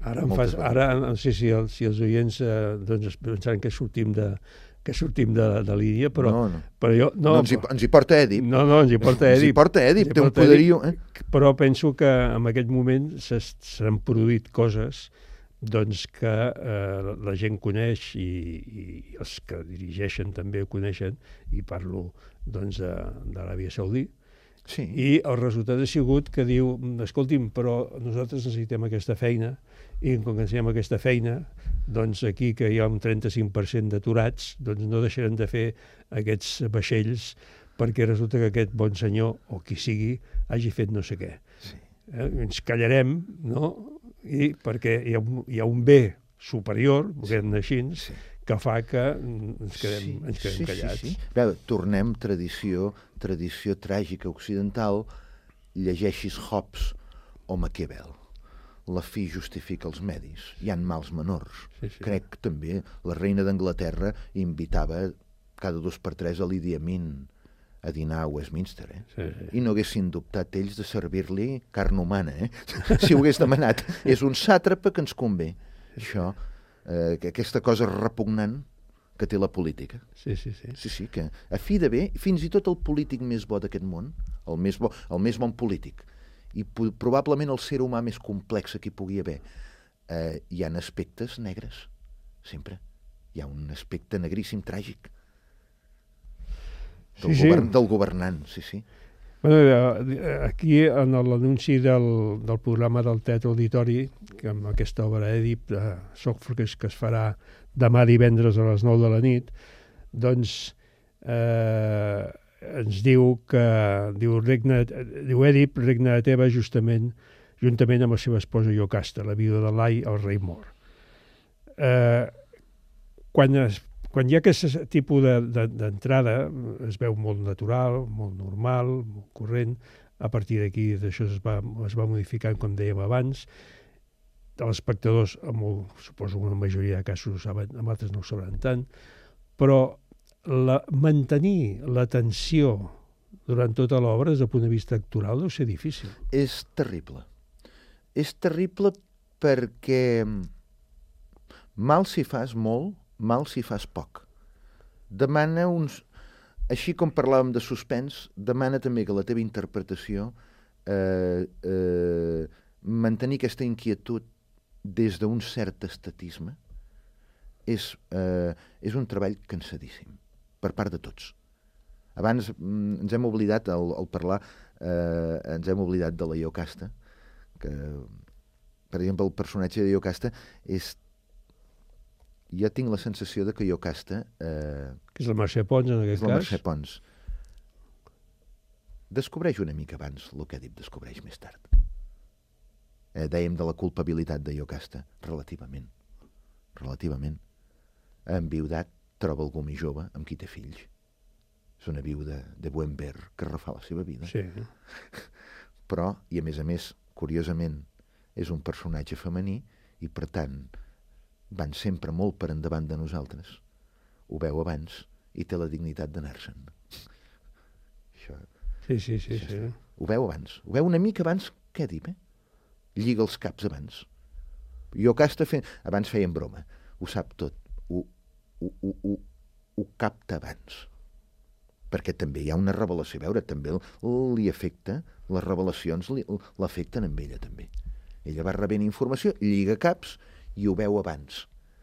Ara, em moltes fas, ara no sé si, el, si els oients eh, doncs pensaran que sortim de, que sortim de, de línia, però, no, no. però jo... No, no ens, hi, ens hi porta Èdip. No, no, ens hi porta Èdip. Ens hi porta Èdip, té un poderío. Eh? Però penso que en aquest moment s'han produït coses doncs, que eh, la gent coneix i, i els que dirigeixen també ho coneixen, i parlo doncs, de, de l'Aràbia Saudí. Sí. I el resultat ha sigut que diu, escolti'm, però nosaltres necessitem aquesta feina, i com que necessitem aquesta feina, doncs aquí que hi ha un trenta-cinc per cent d'aturats, doncs no deixarem de fer aquests vaixells perquè resulta que aquest bon senyor, o qui sigui, hagi fet no sé què. Sí. Eh? Ens callarem, no?, i perquè hi ha un, hi ha un bé superior, diguem-ne així, sí, que fa que ens quedem, sí, ens quedem sí, callats. Sí, sí. Veure, tornem tradició, tradició tràgica occidental, llegeixis Hobbes o Maquiavel. La fi justifica els medis. Hi ha mals menors. Sí, sí. Crec que també la reina d'Anglaterra invitava cada dos per tres a Idi Amin a dinar a Westminster, eh? Sí, sí. I no haguessin dubtat ells de servir-li carn humana, eh? Si ho hagués demanat. És un sàtrapa que ens convé. Això, eh, aquesta cosa repugnant que té la política. Sí, sí, sí. Sí, sí, que a fi de bé, fins i tot el polític més bo d'aquest món, el més bo, el més bon polític, i probablement el ser humà més complex que hi pugui haver, eh, hi ha aspectes negres, sempre. Hi ha un aspecte negríssim, tràgic, del, sí, sí. govern, del governant, sí, sí. Bueno, aquí, en l'anunci del, del programa del Teatre Auditori, que amb aquesta obra Èdip de Sòfocles, que es farà demà divendres a les nou de la nit, doncs eh, ens diu que diu, regna, diu Èdip regna a Tebes justament juntament amb la seva esposa Iocasta, la viuda de Lai, el rei mor. Eh, quan, es, quan hi ha aquest tipus d'entrada, de, de, es veu molt natural, molt normal, molt corrent. A partir d'aquí d'això es va, es va modificant, com dèiem abans. Els espectadors, molt, suposo que en la majoria de casos ho saben, amb altres no ho sabran tant, però la, mantenir l'atenció durant tota l'obra des del punt de vista actoral deu ser difícil. És terrible. És terrible perquè mal si fas molt, mal si fas poc. Demana uns... Així com parlàvem de suspens, demana també que la teva interpretació eh, eh, mantenir aquesta inquietud des d'un cert estatisme és, eh, és un treball cansadíssim per part de tots. Abans mm, ens hem oblidat, al, al parlar, eh, ens hem oblidat de la Iocasta, que, per exemple, el personatge de Iocasta és... Jo tinc la sensació de que Iocasta... Eh, que és la Mercè Pons, en aquest és la cas. Mercè Pons. Descobreix una mica abans el que Èdip descobreix més tard. Eh, dèiem de la culpabilitat de Iocasta. Relativament. Relativament. Enviudat, troba algú més jove amb qui té fills. És una viuda de buen ver que refà la seva vida. Sí. Però, i a més a més, curiosament, és un personatge femení i, per tant, van sempre molt per endavant de nosaltres. Ho veu abans i té la dignitat d'anar-se'n. Això... Sí, sí, sí, sí. Ho veu abans. Ho veu una mica abans que Èdip, eh? Lliga els caps abans. Iocasta fe... abans feien broma. Ho sap tot. Ho, ho, ho, ho, ho capta abans. Perquè també hi ha una revelació. A veure, també li afecta, les revelacions l'afecten amb ella, també. Ella va rebent informació, lliga caps i ho veu abans.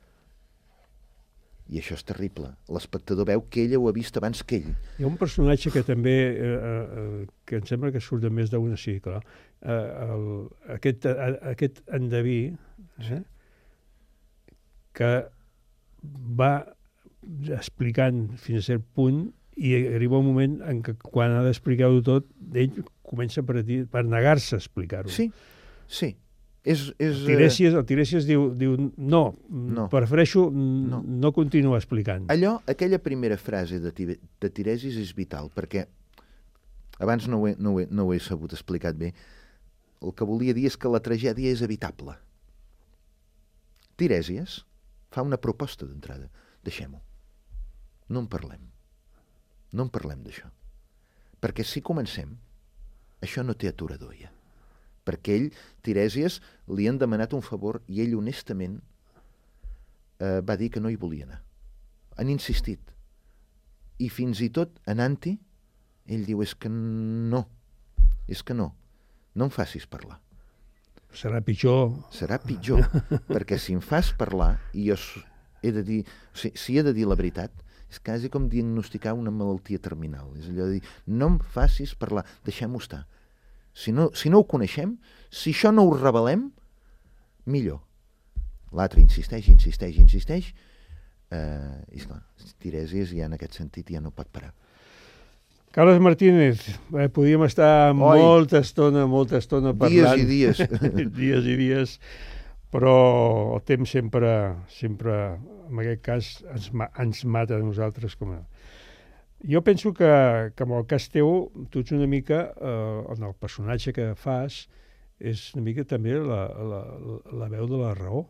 I això és terrible. L'espectador veu que ella ho ha vist abans que ell. Hi ha un personatge que també, eh, eh, que em sembla que surt de més d'una, sí, clar. Eh, el, aquest, eh, aquest endeví, eh, que va explicant fins a cert punt i arriba un moment en què quan ha d'explicar-ho tot, ell comença per, dir, per negar-se a explicar-ho. Sí, sí. És, és, el Tiresias, el Tiresias diu, diu no, no, prefereixo no. no continuar explicant. Allò, aquella primera frase de, de Tiresias és vital, perquè abans no ho, he, no, ho he, no ho he sabut explicat bé. El que volia dir és que la tragèdia és evitable. Tiresias fa una proposta d'entrada. Deixem-ho. No en parlem. No en parlem d'això. Perquè si comencem, això no té aturador ja. perquè ell, Tirèsies, li han demanat un favor i ell honestament eh, va dir que no hi volia anar. Han insistit. I fins i tot, anant-hi, ell diu, és que no, és que no, no em facis parlar. Serà pitjor. Serà pitjor, perquè si em fas parlar i jo he de dir, o sigui, si he de dir la veritat, és quasi com diagnosticar una malaltia terminal. És allò de dir, no em facis parlar, deixem-ho estar. Si no, si no ho coneixem, si això no ho revelem, millor. L'altre insisteix, insisteix, insisteix, eh, i esclar, Tirèsies ja en aquest sentit ja no pot parar. Carles Martínez, eh, podíem estar Oi. molta estona, molta estona parlant. Dies i dies. dies i dies, però el temps sempre, sempre en aquest cas, ens, ens mata a nosaltres. Com a... Jo penso que, que amb el cas teu, tu ets una mica, eh, en el personatge que fas, és una mica també la, la, la veu de la raó.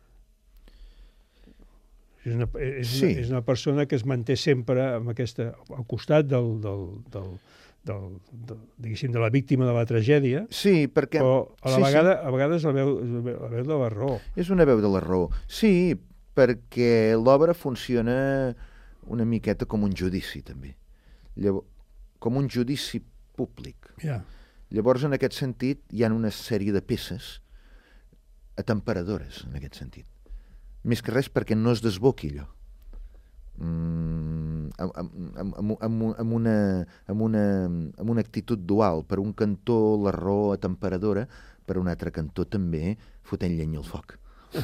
És una, és, sí. una, és una persona que es manté sempre amb aquesta, al costat del, del, del, del, del, diguéssim, de la víctima de la tragèdia, sí, perquè... però a la sí, vegada, sí. a vegades la veu, la veu de la raó. És una veu de la raó. Sí, perquè l'obra funciona una miqueta com un judici, també. Llavors, com un judici públic. Yeah. Llavors, en aquest sentit, hi ha una sèrie de peces atemperadores, en aquest sentit. Més que res perquè no es desboqui allò. Mm, amb, amb, amb, amb, amb, una, amb, una, amb una actitud dual. Per un cantó la raó atemperadora, per un altre cantó també fotent llenya al foc.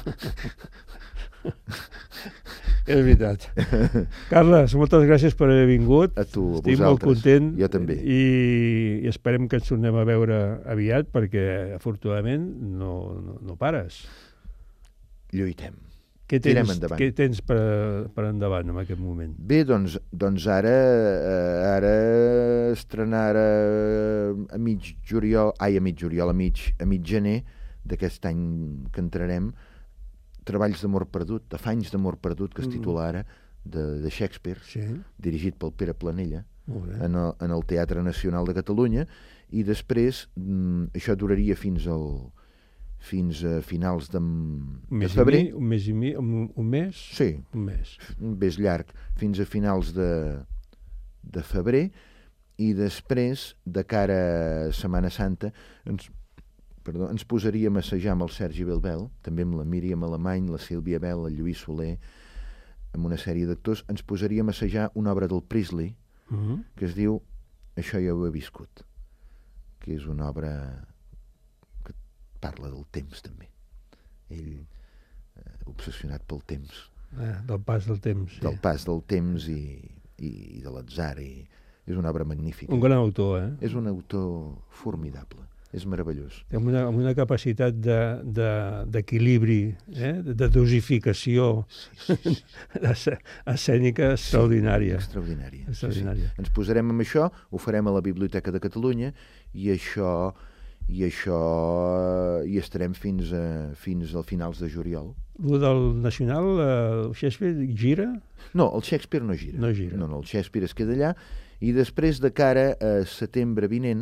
És veritat. Carles, moltes gràcies per haver vingut. A tu, a Estic molt content. Jo també. I, I esperem que ens tornem a veure aviat, perquè afortunadament no, no, no pares. Lluitem. Què tens, què tens per, per endavant en aquest moment? Bé, doncs, doncs ara, eh, ara estrenar a, a mig juliol, ai, a mig juliol, a mig, a mig gener d'aquest any que entrarem, Treballs d'amor perdut, Afanys d'amor perdut, que es titula ara, de, de Shakespeare, sí. Dirigit pel Pere Planella, en el, en el Teatre Nacional de Catalunya, i després mm, això duraria fins al fins a finals de, de febrer. Mi, un mes i mi, un, un mes? Sí, un mes. Un mes llarg, fins a finals de, de febrer, i després, de cara a Setmana Santa, ens, perdó, ens posaríem a assajar amb el Sergi Belbel, també amb la Míriam Alemany, la Sílvia Bel, el Lluís Soler, amb una sèrie d'actors, ens posaríem a assajar una obra del Priestley, uh-huh. que es diu Això ja ho he viscut, que és una obra parla del temps, també. Ell, eh, obsessionat pel temps. Eh, del pas del temps. Sí. Del pas del temps i, i, i de l'atzar. I és una obra magnífica. Un gran autor, eh? És un autor formidable. És meravellós. Amb una, amb una capacitat d'equilibri, de, de, eh? de dosificació sí, sí, sí. escènica extraordinària. Sí, extraordinària. extraordinària. Sí, sí. Ens posarem amb això, ho farem a la Biblioteca de Catalunya, i això... i això hi estarem fins a, fins al finals de juliol. El del Nacional, el Shakespeare, gira? No, el Shakespeare no gira. No gira. No, no, el Shakespeare es queda allà, i després, de cara a setembre vinent,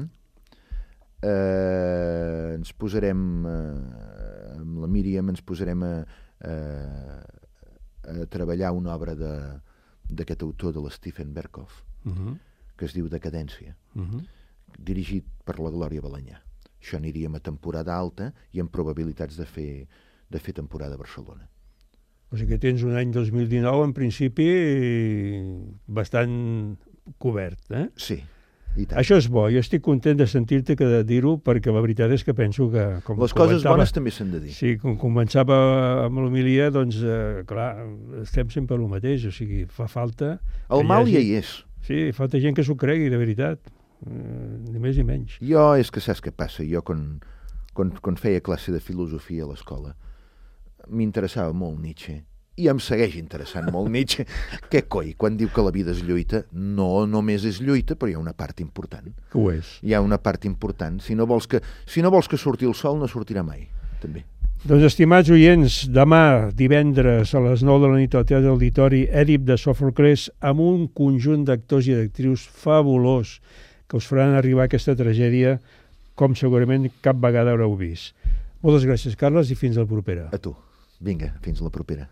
eh, ens posarem, eh, amb la Míriam, ens posarem a, a, a treballar una obra de, d'aquest autor, de l'Stephen Berkoff, uh-huh. que es diu Decadència, uh-huh. dirigit per la Glòria Balanyà. Això aniríem a temporada alta i amb probabilitats de fer, de fer temporada a Barcelona. O sigui que tens un any dos mil dinou, en principi, bastant cobert, eh? Sí, i tant. Això és bo, jo estic content de sentir-te que de dir-ho, perquè la veritat és que penso que... Com Les coses bones també s'han de dir. Sí, com començava amb l'homilia, doncs, eh, clar, estem sempre el mateix, o sigui, fa falta... El mal ja hi és. Sí, falta gent que s'ho cregui, de veritat. Ni més ni menys. Jo, és que saps què passa? Jo, quan, quan, quan feia classe de filosofia a l'escola, m'interessava molt Nietzsche, i em segueix interessant molt Nietzsche. Què coi? Quan diu que la vida és lluita, no només és lluita, però hi ha una part important. Que ho és. Hi ha una part important. Si no vols que, si no vols que surti el sol, no sortirà mai, també. Doncs, estimats oients, demà, divendres, a les nou de la nit al Teatre Auditori, Èdip de Sòfocles, amb un conjunt d'actors i d'actrius fabulós, que us faran arribar aquesta tragèdia com segurament cap vegada haureu vist. Moltes gràcies, Carles, i fins la propera. A tu. Vinga, fins la propera.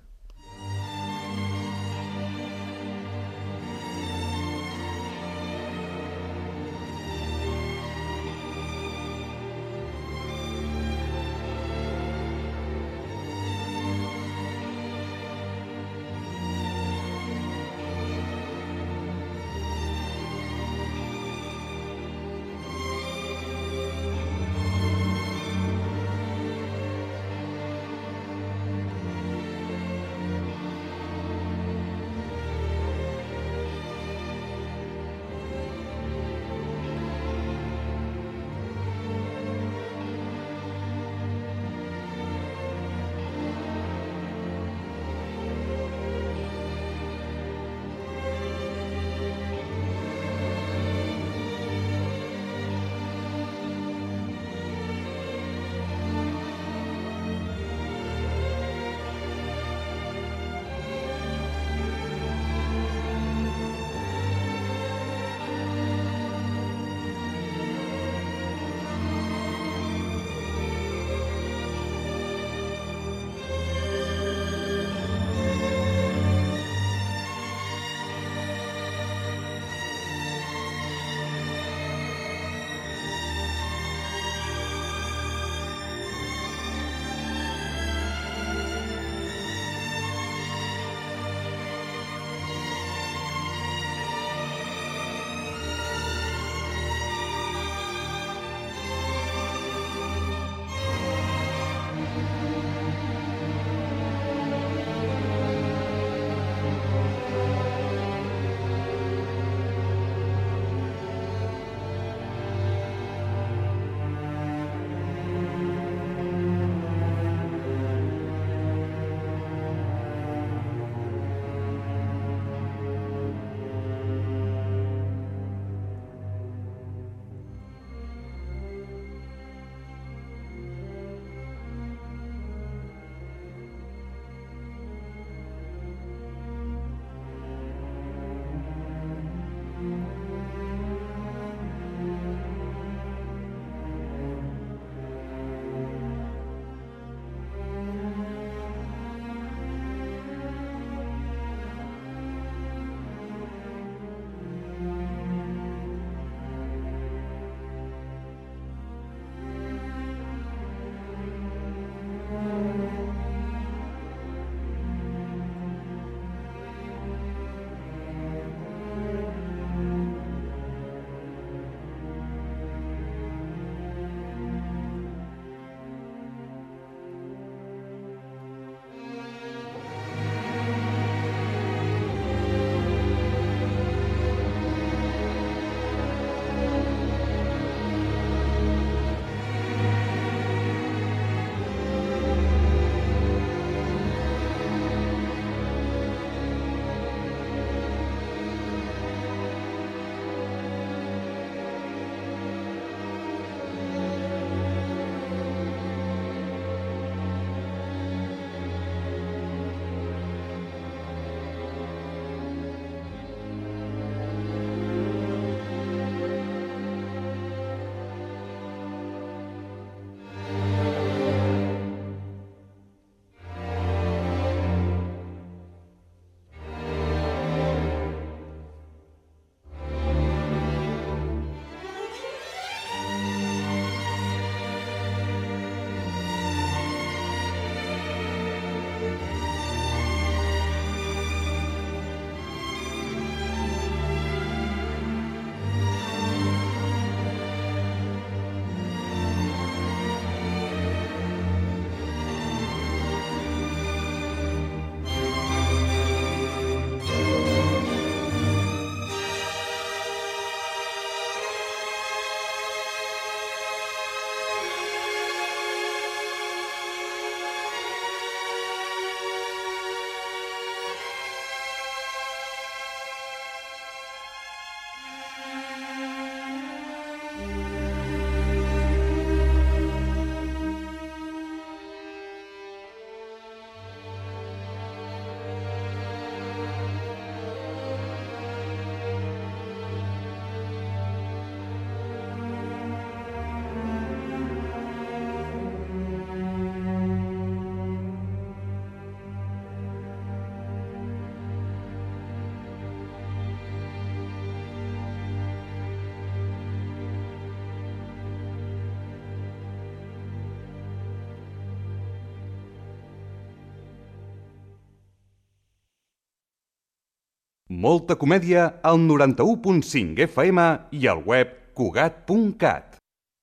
Molta comèdia al noranta-u punt cinc F M i al web cugat punt cat.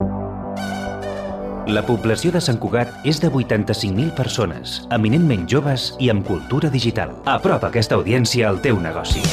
La població de Sant Cugat és de vuitanta-cinc mil persones, eminentment joves i amb cultura digital. Apropa aquesta audiència al teu negoci.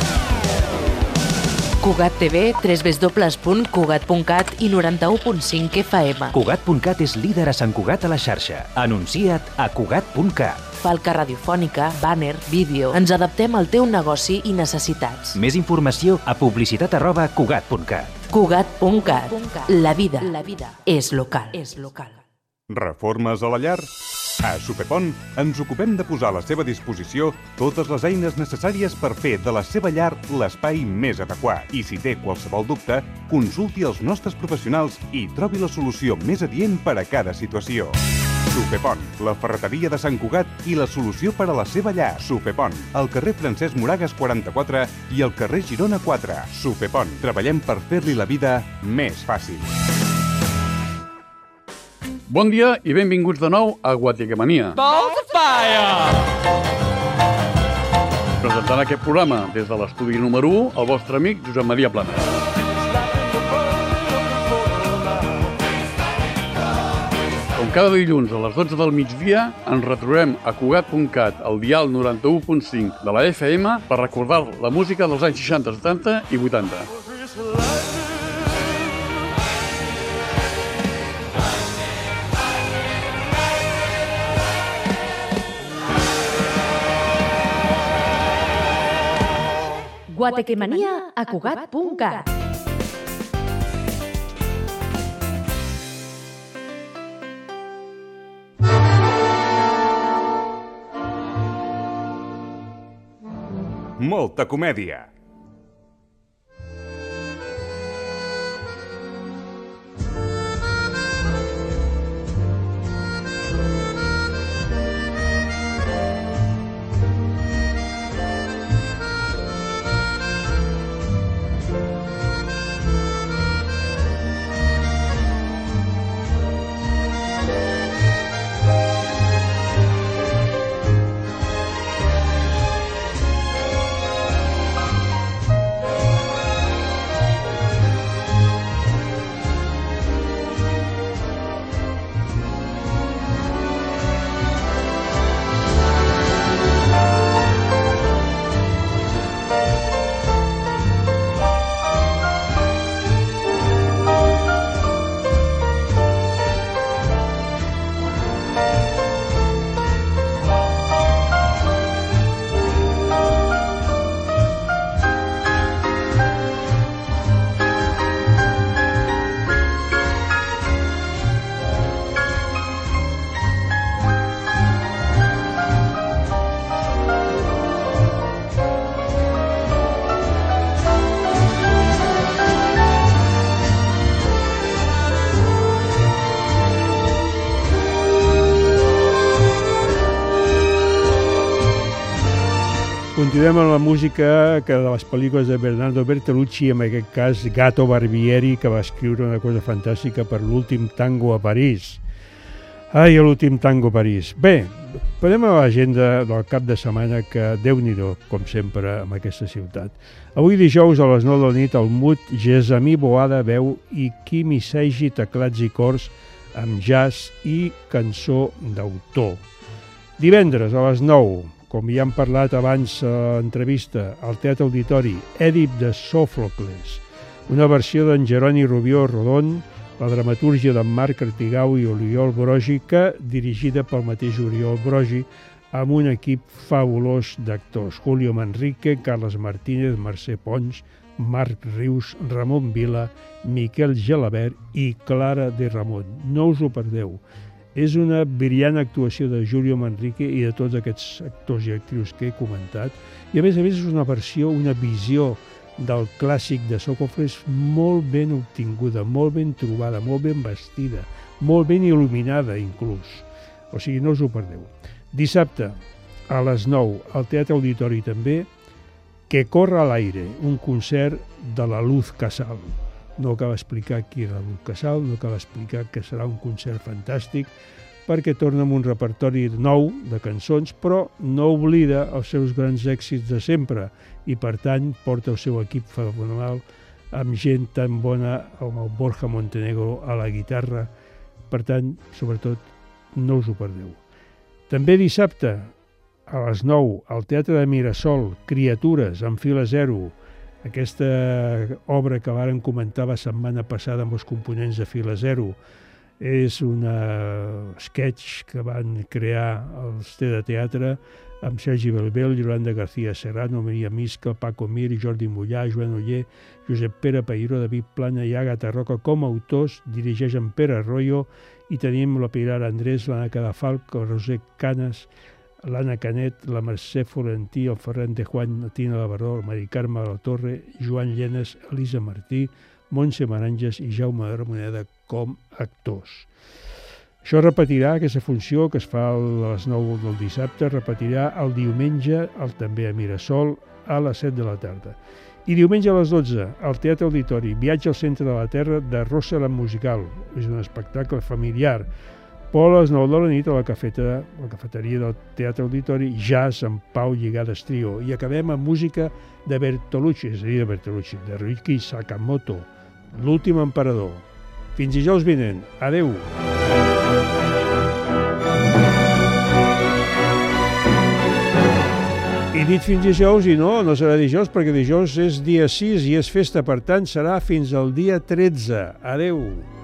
Cugat T V, w w w punt cugat punt cat i noranta-u punt cinc F M. Cugat punt cat és líder a Sant Cugat a la xarxa. Anuncia't a cugat punt cat. Falca radiofònica, banner, vídeo... Ens adaptem al teu negoci i necessitats. Més informació a publicitat arroba cugat punt cat. Cugat punt cat. La vida, la vida és local. És local. Reformes a la llar? A Supepont ens ocupem de posar a la seva disposició totes les eines necessàries per fer de la seva llar l'espai més adequat. I si té qualsevol dubte, consulti els nostres professionals i trobi la solució més adient per a cada situació. Supepont, la ferreteria de Sant Cugat i la solució per a la seva llar. Supepont, al carrer Francesc Moragas quaranta-quatre i al carrer Girona quatre. Supepont, treballem per fer-li la vida més fàcil. Bon dia i benvinguts de nou a Guatequemania. Balls of fire! Presentant aquest programa des de l'estudi número u, el vostre amic Josep Maria Plana. Com cada dilluns a les dotze del migdia, ens retrobem a cugat punt cat, al dial noranta-u punt cinc de la F M, per recordar la música dels anys seixanta, setanta i vuitanta. Guatequemania a cugat punt cat. Molta comèdia. Continuem amb la música que de les pel·lícules de Bernardo Bertolucci, en aquest cas Gato Barbieri, que va escriure una cosa fantàstica per l'últim tango a París. Ai, l'últim tango a París. Bé, parlem a l'agenda del cap de setmana, que Déu-n'hi-do, com sempre, amb aquesta ciutat. Avui dijous a les nou de la nit al Mut, Gessamí Boada veu i Quimi Seigi teclats i cors amb jazz i cançó d'autor. Divendres a les nou, com ja hem parlat abans a l'entrevista, al Teatre Auditori, Èdip de Sòfocles, una versió d'en Jeroni Rubió Rodon, la dramatúrgia d'en Marc Artigau i Oriol Brogi, que dirigida pel mateix Oriol Brogi, amb un equip fabulós d'actors: Julio Manrique, Carles Martínez, Mercè Pons, Marc Rius, Ramon Vila, Miquel Gelabert i Clara de Ramon. No us ho perdeu. És una brillant actuació de Julio Manrique i de tots aquests actors i actrius que he comentat. I a més a més és una versió, una visió del clàssic de Sòfocles molt ben obtinguda, molt ben trobada, molt ben vestida, molt ben il·luminada inclús. O sigui, no us ho perdeu. Dissabte, a les nou, al Teatre Auditori també, Que corra a l'aire, un concert de la Luz Casal. No cal explicar qui era la Luz Casal, no cal explicar que serà un concert fantàstic, perquè torna amb un repertori nou de cançons, però no oblida els seus grans èxits de sempre i, per tant, porta el seu equip fenomenal amb gent tan bona com el Borja Montenegro a la guitarra. Per tant, sobretot, no us ho perdeu. També dissabte, a les nou, al Teatre de Mirasol, Criatures, en fila zero, aquesta obra que vàrem comentar la setmana passada amb els components de fila zero. És un sketch que van crear els T de Teatre amb Sergi Belbel, Yolanda García Serrano, Maria Misca, Paco Mir, Jordi Mollà, Joan Oller, Josep Pere Peiró, David Plana i Àgata Roca com a autors, dirigeix en Pere Arroyo, i tenim la Pilar Andrés, l'Anna Cadafalc, el Roser Canes, l'Anna Canet, la Mercè Florentí, el Ferran de Juan, la Tina Labrador, la Mari Carme de la Torre, Joan Llenes, Elisa Martí, Montse Maranges i Jaume de Ramoneda com actors. Això repetirà, aquesta funció que es fa a les nou del dissabte, repetirà el diumenge, el, també a Mirasol, a les set de la tarda. I diumenge a les dotze, al Teatre Auditori, Viatge al centre de la Terra de Rosa la Musical. És un espectacle familiar. Pol a les nou de la nit a la, cafeta, la cafeteria del Teatre Auditori, jazz amb Pau Lligades Trio. I acabem amb música de Bertolucci, és a dir, de Bertolucci, de Ryuichi Sakamoto, L'últim emperador. Fins dijous vinent. Adeu! I dit fins dijous, i no, no serà dijous, perquè dijous és dia sis i és festa, per tant serà fins al dia tretze. Adeu!